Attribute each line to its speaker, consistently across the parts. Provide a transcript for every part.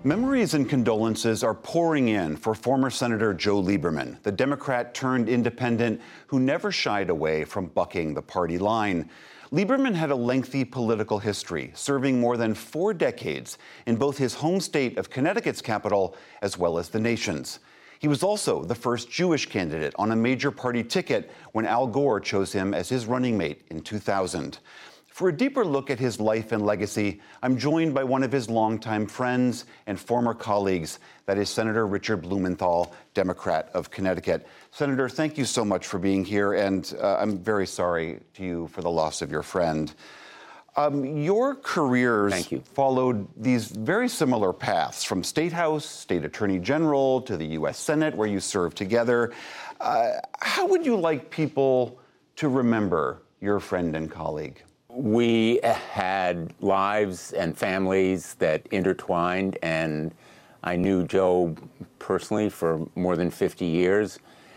Speaker 1: Memories and condolences are pouring in for former Senator Joe Lieberman, the Democrat turned independent who never shied away from bucking the party line. Lieberman had a lengthy political history, serving more than 4 decades in both his home state of Connecticut's capital as well as the nation's. He was also the first Jewish candidate on a major party ticket when Al Gore chose him as his running mate in 2000. For a deeper look at his life and legacy, I'm joined by one of his longtime friends and former colleagues, that is Senator Richard Blumenthal, Democrat of Connecticut. Senator, thank you so much for being here, and I'm very sorry to you for the loss of your friend. Your careers followed these very similar paths, from State House, State Attorney General, to the U.S. Senate, where you served together. How would you like people to remember your friend and colleague?
Speaker 2: We had lives and families that intertwined, and I knew Joe personally for more than 50 years.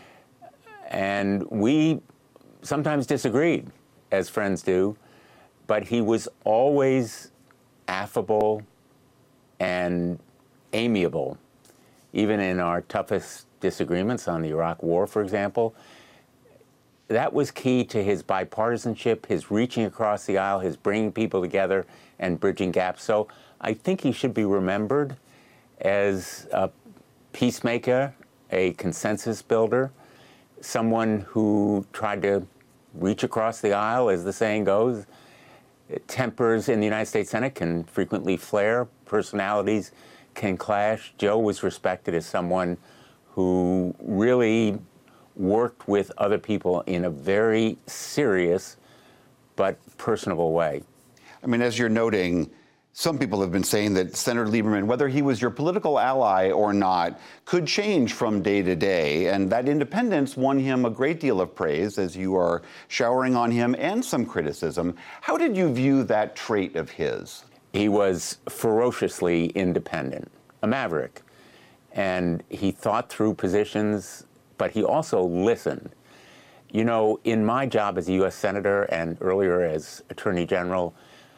Speaker 2: And we sometimes disagreed, as friends do, but he was always affable and amiable, even in our toughest disagreements on the Iraq War, for example. That was key to his bipartisanship, his reaching across the aisle, his bringing people together and bridging gaps. So I think he should be remembered as a peacemaker, a consensus builder, someone who tried to reach across the aisle, as the saying goes. Tempers in the United States Senate can frequently flare. Personalities can clash. Joe was respected as someone who really worked with other people in a very serious but personable way.
Speaker 1: I mean, as you're noting, some people have been saying that Senator Lieberman, whether he was your political ally or not, could change from day to day, and that independence won him a great deal of praise, as you are showering on him, and some criticism. How did you view that trait of his?
Speaker 2: He was ferociously independent, a maverick, and he thought through positions, but he also listened. You know, in my job as a U.S. Senator and earlier as Attorney General,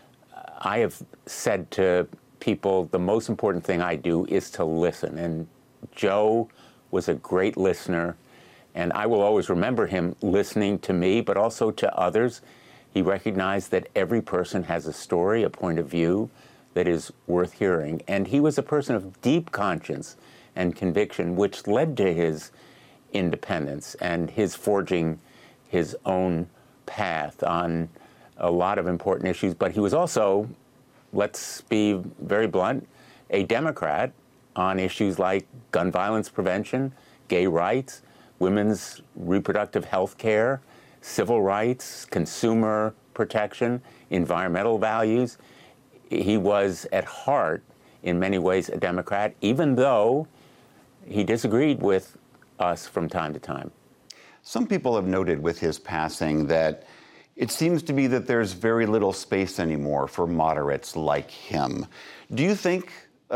Speaker 2: I have said to people the most important thing I do is to listen. And Joe was a great listener, and I will always remember him listening to me, but also to others. He recognized that every person has a story, a point of view that is worth hearing. And he was a person of deep conscience and conviction, which led to his independence and his forging his own path on a lot of important issues. But he was also, let's be very blunt, a Democrat on issues like gun violence prevention, gay rights, women's reproductive health care, civil rights, consumer protection, environmental values. He was at heart, in many ways, a Democrat, even though he disagreed with us from time to time.
Speaker 1: Some people have noted with his passing that it seems to be that there's very little space anymore for moderates like him. Do you think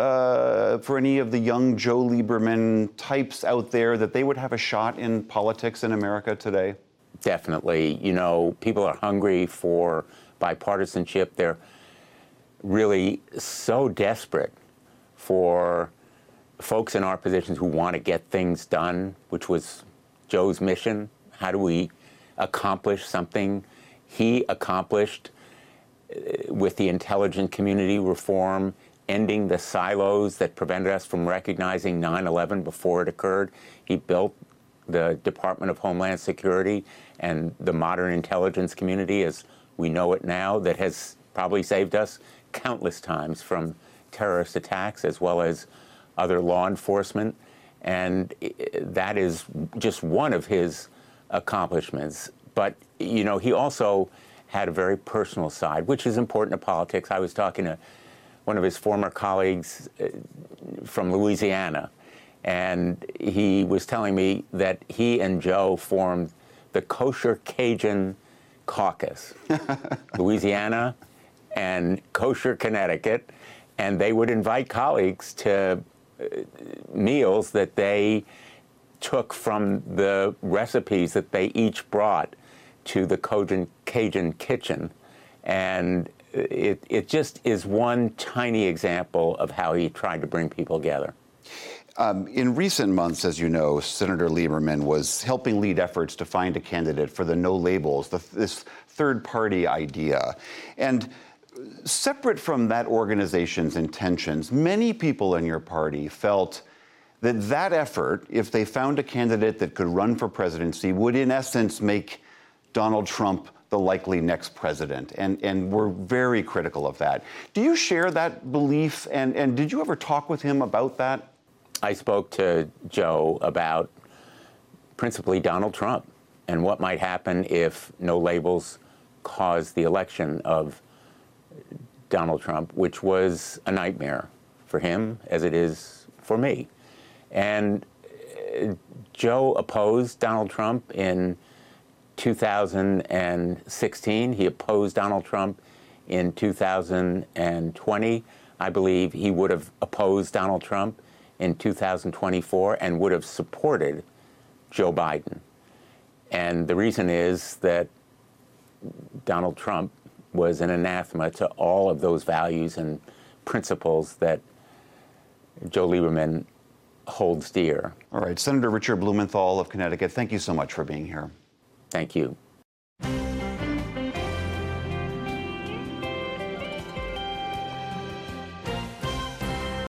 Speaker 1: for any of the young Joe Lieberman types out there that they would have a shot in politics in America today?
Speaker 2: Definitely. You know, people are hungry for bipartisanship. They're really so desperate for folks in our positions who want to get things done, which was Joe's mission. How do we accomplish something he accomplished with the intelligence community reform, ending the silos that prevented us from recognizing 9/11 before it occurred? He built the Department of Homeland Security and the modern intelligence community as we know it now, that has probably saved us countless times from terrorist attacks as well as other law enforcement. And that is just one of his accomplishments. But, you know, he also had a very personal side, which is important to politics. I was talking to one of his former colleagues from Louisiana, and he was telling me that he and Joe formed the Kosher Cajun Caucus, Louisiana and Kosher Connecticut, and they would invite colleagues to meals that they took from the recipes that they each brought to the Cajun kitchen. And it just is one tiny example of how he tried to bring people together.
Speaker 1: In recent months, as you know, Senator Lieberman was helping lead efforts to find a candidate for the no labels, this third-party idea. And separate from that organization's intentions, many people in your party felt that that effort, if they found a candidate that could run for presidency, would in essence make Donald Trump the likely next president. And we're very critical of that. Do you share that belief? And did you ever talk with him about that?
Speaker 2: I spoke to Joe about principally Donald Trump and what might happen if no labels caused the election of Donald Trump, which was a nightmare for him as it is for me. And Joe opposed Donald Trump in 2016. He opposed Donald Trump in 2020. I believe he would have opposed Donald Trump in 2024 and would have supported Joe Biden. And the reason is that Donald Trump was an anathema to all of those values and principles that Joe Lieberman holds dear.
Speaker 1: All right, Senator Richard Blumenthal of Connecticut, thank you so much for being here.
Speaker 2: Thank you.